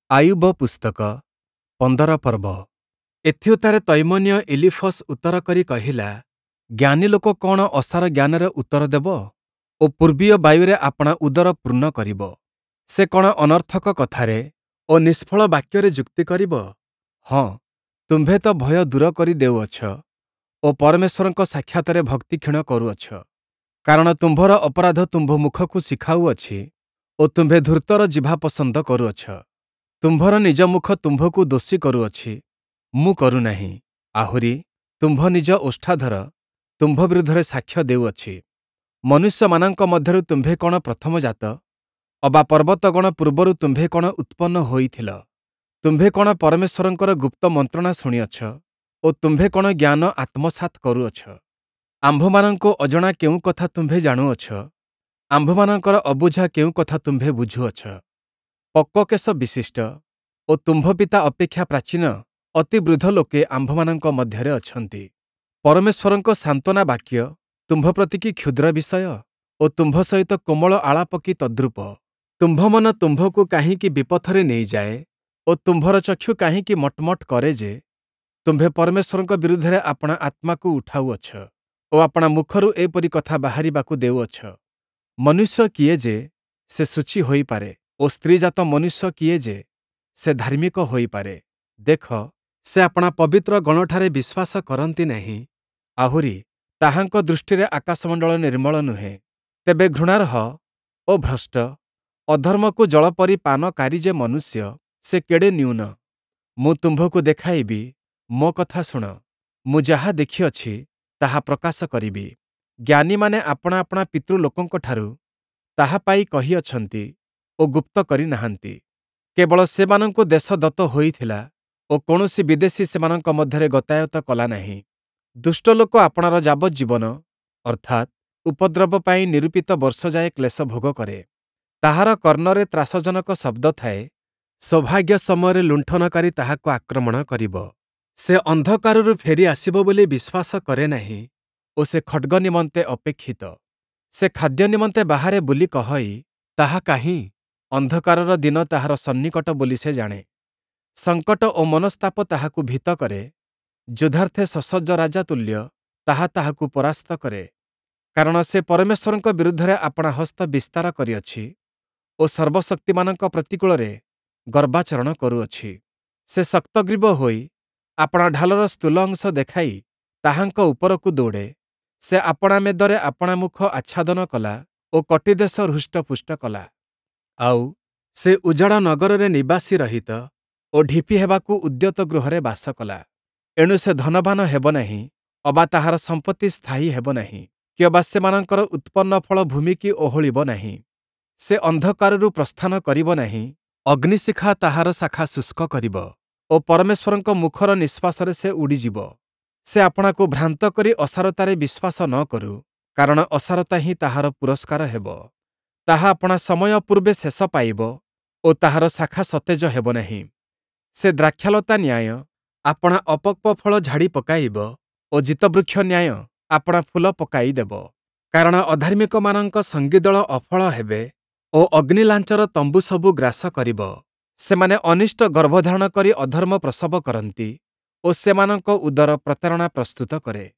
ଆୟୁବ ପୁସ୍ତକ 15 ପର୍ବ। ଏଥିଉତ୍ତାରେ ତୈମନ୍ୟ ଇଲିଫସ୍ ଉତ୍ତର କରି କହିଲା, ଜ୍ଞାନୀ ଲୋକ କଣ ଅସାର ଜ୍ଞାନରେ ଉତ୍ତର ଦେବ ଓ ପୂର୍ବୀୟ ବାୟୁରେ ଆପଣା ଉଦର ପୂର୍ଣ୍ଣ କରିବ? ସେ କଣ ଅନର୍ଥକ କଥାରେ ଓ ନିଷ୍ଫଳ ବାକ୍ୟରେ ଯୁକ୍ତି କରିବ? ହଁ, ତୁମ୍ଭେ ତ ଭୟ ଦୂର କରି ଦେଉଅଛ ଓ ପରମେଶ୍ୱରଙ୍କ ସାକ୍ଷାତରେ ଭକ୍ତିକ୍ଷୀଣ କରୁଅଛ। କାରଣ ତୁମ୍ଭର ଅପରାଧ ତୁମ୍ଭ ମୁଖକୁ ଶିଖାଉଅଛି ଓ ତୁମ୍ଭେ ଧୂର୍ତ୍ତର ଜିଭା ପସନ୍ଦ କରୁଅଛ। ତୁମ୍ଭର ନିଜ ମୁଖ ତୁମ୍ଭକୁ ଦୋଷୀ କରୁଅଛି, ମୁଁ କରୁନାହିଁ। ଆହୁରି ତୁମ୍ଭ ନିଜ ଓଷ୍ଠାଧର ତୁମ୍ଭ ବିରୁଦ୍ଧରେ ସାକ୍ଷ୍ୟ ଦେଉଅଛି। ମନୁଷ୍ୟମାନଙ୍କ ମଧ୍ୟରୁ ତୁମ୍ଭେ କଣ ପ୍ରଥମଜାତ? ଅବା ପର୍ବତଗଣ ପୂର୍ବରୁ ତୁମ୍ଭେ କଣ ଉତ୍ପନ୍ନ ହୋଇଥିଲ? ତୁମ୍ଭେ କଣ ପରମେଶ୍ୱରଙ୍କର ଗୁପ୍ତ ମନ୍ତ୍ରଣା ଶୁଣିଅଛ ଓ ତୁମ୍ଭେ କଣ ଜ୍ଞାନ ଆତ୍ମସାତ୍ କରୁଅଛ? ଆମ୍ଭମାନଙ୍କୁ ଅଜଣା କେଉଁ କଥା ତୁମ୍ଭେ ଜାଣୁଅଛ? ଆମ୍ଭମାନଙ୍କର ଅବୁଝା କେଉଁ କଥା ତୁମ୍ଭେ ବୁଝୁଅଛ? ପକ୍ୱକେଶ ବିଶିଷ୍ଟ ଓ ତୁମ୍ଭ ପିତା ଅପେକ୍ଷା ପ୍ରାଚୀନ ଅତି ବୃଦ୍ଧ ଲୋକେ ଆମ୍ଭମାନଙ୍କ ମଧ୍ୟରେ ଅଛନ୍ତି। ପରମେଶ୍ୱରଙ୍କ ସାନ୍ତ୍ୱନା ବାକ୍ୟ ତୁମ୍ଭ ପ୍ରତି କି କ୍ଷୁଦ୍ର ବିଷୟ ଓ ତୁମ୍ଭ ସହିତ କୋମଳ ଆଳାପ କି ତଦ୍ରୂପ। ତୁମ୍ଭ ମନ ତୁମ୍ଭକୁ କାହିଁକି ବିପଥରେ ନେଇଯାଏ ଓ ତୁମ୍ଭର ଚକ୍ଷୁ କାହିଁକି ମଟମଟ କରେ ଯେ, ତୁମ୍ଭେ ପରମେଶ୍ୱରଙ୍କ ବିରୁଦ୍ଧରେ ଆପଣା ଆତ୍ମାକୁ ଉଠାଉଅଛ ଓ ଆପଣା ମୁଖରୁ ଏପରି କଥା ବାହାରିବାକୁ ଦେଉଅଛ। ମନୁଷ୍ୟ କିଏ ଯେ ସେ ଶୁଚି ହୋଇପାରେ ଓ ସ୍ତ୍ରୀଜାତ ମନୁଷ୍ୟ କିଏ ଯେ ସେ ଧାର୍ମିକ ହୋଇପାରେ? ଦେଖ, ସେ ଆପଣା ପବିତ୍ର ଗଣଠାରେ ବିଶ୍ୱାସ କରନ୍ତି ନାହିଁ। ଆହୁରି ତାହାଙ୍କ ଦୃଷ୍ଟିରେ ଆକାଶମଣ୍ଡଳ ନିର୍ମଳ ନୁହେଁ। ତେବେ ଘୃଣାର୍ହ ଓ ଭ୍ରଷ୍ଟ ଅଧର୍ମକୁ ଜଳପରି ପାନକାରୀ ଯେ ମନୁଷ୍ୟ, ସେ କେଡ଼େ ନ୍ୟୁନ। ମୁଁ ତୁମ୍ଭକୁ ଦେଖାଇବି, ମୋ କଥା ଶୁଣ। ମୁଁ ଯାହା ଦେଖିଅଛି ତାହା ପ୍ରକାଶ କରିବି। ଜ୍ଞାନୀମାନେ ଆପଣା ଆପଣା ପିତୃଲୋକଙ୍କଠାରୁ ତାହା ପାଇ କହିଅଛନ୍ତି ଓ ଗୁପ୍ତ କରି ନାହାନ୍ତି। କେବଳ ସେମାନଙ୍କୁ ଦେଶ ଦତ୍ତ ହୋଇଥିଲା ଓ କୌଣସି ବିଦେଶୀ ସେମାନଙ୍କ ମଧ୍ୟରେ ଗତାୟତ କଲା ନାହିଁ। ଦୁଷ୍ଟ ଲୋକ ଆପଣାର ଯାବଜ୍ଜୀବନ ଅର୍ଥାତ୍ ଉପଦ୍ରବ ପାଇଁ ନିରୂପିତ ବର୍ଷଯାଏ କ୍ଲେଶ ଭୋଗ କରେ। ତାହାର କର୍ଣ୍ଣରେ ତ୍ରାସଜନକ ଶବ୍ଦ ଥାଏ। ସୌଭାଗ୍ୟ ସମୟରେ ଲୁଣ୍ଠନକାରୀ ତାହାକୁ ଆକ୍ରମଣ କରିବ। ସେ ଅନ୍ଧକାରରୁ ଫେରି ଆସିବ ବୋଲି ବିଶ୍ୱାସ କରେ ନାହିଁ ଓ ସେ ଖଡ୍ଗ ନିମନ୍ତେ ଅପେକ୍ଷିତ। ସେ ଖାଦ୍ୟ ନିମନ୍ତେ ବାହାରେ ବୁଲି କହଇ, ତାହା କାହିଁ? ଅନ୍ଧକାରର ଦିନ ତାହାର ସନ୍ନିକଟ ବୋଲି ସେ ଜାଣେ। ସଙ୍କଟ ଓ ମନସ୍ତାପ ତାହାକୁ ଭୀତ କରେ। ଯୁଦ୍ଧାର୍ଥେ ସସଜ୍ଜ ରାଜା ତୁଲ୍ୟ ତାହା ତାହାକୁ ପରାସ୍ତ କରେ। କାରଣ ସେ ପରମେଶ୍ୱରଙ୍କ ବିରୁଦ୍ଧରେ ଆପଣା ହସ୍ତ ବିସ୍ତାର କରିଅଛି ଓ ସର୍ବଶକ୍ତିମାନଙ୍କ ପ୍ରତିକୂଳରେ ଗର୍ବାଚରଣ କରୁଅଛି। ସେ ଶକ୍ତଗ୍ରୀବ ହୋଇ ଆପଣା ଢାଲର ସ୍ଥୂଳ ଅଂଶ ଦେଖାଇ ତାହାଙ୍କ ଉପରକୁ ଦୌଡ଼େ। ସେ ଆପଣା ମେଦରେ ଆପଣା ମୁଖ ଆଚ୍ଛାଦନ କଲା ଓ କଟିଦେଶ ହୃଷ୍ଟପୁଷ୍ଟ କଲା। ଆଉ ସେ ଉଜାଡ଼ ନଗରରେ ନିବାସୀ ରହିତ ଓ ଢିପି ହେବାକୁ ଉଦ୍ୟତ ଗୃହରେ ବାସ କଲା। ଏଣୁ ସେ ଧନବାନ ହେବ ନାହିଁ, ଅବା ତାହାର ସମ୍ପତ୍ତି ସ୍ଥାୟୀ ହେବ ନାହିଁ, କି ଅବା ସେମାନଙ୍କର ଉତ୍ପନ୍ନ ଫଳ ଭୂମିକି ଓହଳିବ ନାହିଁ। ସେ ଅନ୍ଧକାରରୁ ପ୍ରସ୍ଥାନ କରିବ ନାହିଁ, ଅଗ୍ନିଶିଖା ତାହାର ଶାଖା ଶୁଷ୍କ କରିବ ଓ ପରମେଶ୍ୱରଙ୍କ ମୁଖର ନିଃଶ୍ୱାସରେ ସେ ଉଡ଼ିଯିବ। ସେ ଆପଣାକୁ ଭ୍ରାନ୍ତ କରି ଅସାରତାରେ ବିଶ୍ୱାସ ନ କରୁ, କାରଣ ଅସାରତା ହିଁ ତାହାର ପୁରସ୍କାର ହେବ। ତାହା ଆପଣା ସମୟ ପୂର୍ବେ ଶେଷ ପାଇବ ଓ ତାହାର ଶାଖା ସତେଜ ହେବ ନାହିଁ। ସେ ଦ୍ରାକ୍ଷାଲତା ନ୍ୟାୟ ଆପଣା ଅପକ୍ୱ ଫଳ ଝାଡ଼ି ପକାଇବ ଓ ଜିତବୃକ୍ଷ ନ୍ୟାୟ ଆପଣା ଫୁଲ ପକାଇଦେବ। କାରଣ ଅଧାର୍ମିକମାନଙ୍କ ସଙ୍ଗୀଦଳ ଅଫଳ ହେବେ ଓ ଅଗ୍ନିଲାଞ୍ଚର ତମ୍ବୁ ସବୁ ଗ୍ରାସ କରିବ। ସେମାନେ ଅନିଷ୍ଟ ଗର୍ଭଧାରଣ କରି ଅଧର୍ମ ପ୍ରସବ କରନ୍ତି ଓ ସେମାନଙ୍କ ଉଦର ପ୍ରତାରଣା ପ୍ରସ୍ତୁତ କରେ।